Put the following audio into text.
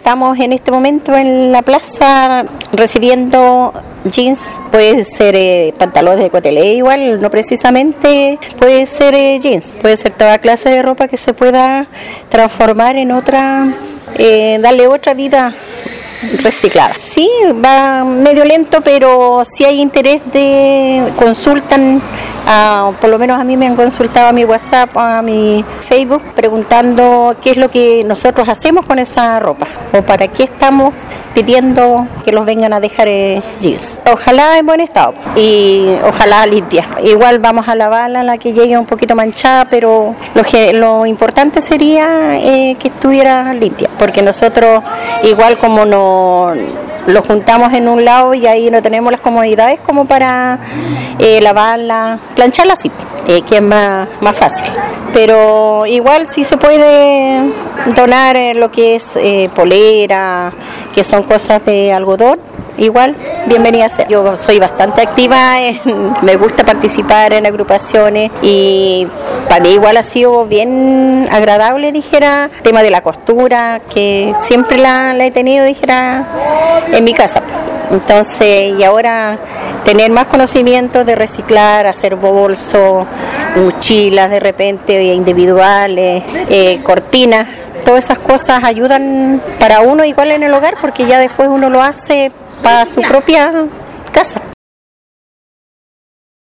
estamos en este momento en la plaza recibiendo jeans, puede ser pantalones de cotelé igual, no precisamente puede ser jeans, puede ser toda clase de ropa que se pueda transformar en otra, darle otra vida reciclada. Sí, va medio lento, pero si hay interés consultan, por lo menos a mí me han consultado a mi WhatsApp, a mi Facebook, preguntando qué es lo que nosotros hacemos con esa ropa o para qué estamos pidiendo que los vengan a dejar jeans. Ojalá en buen estado y ojalá limpia. Igual vamos a lavarla, la que llegue un poquito manchada, pero lo importante sería que estuviera limpia, porque nosotros igual como lo juntamos en un lado y ahí no tenemos las comodidades como para lavarla, plancharla así, que es más fácil. Pero igual sí se puede donar lo que es polera, que son cosas de algodón. Igual, bienvenida sea. Yo soy bastante activa, me gusta participar en agrupaciones y para mí igual ha sido bien agradable, dijera, el tema de la costura, que siempre la he tenido, dijera, en mi casa. Entonces, y ahora tener más conocimiento de reciclar, hacer bolsos, mochilas de repente individuales, cortinas. Todas esas cosas ayudan para uno igual en el hogar, porque ya después uno lo hace para su propia casa.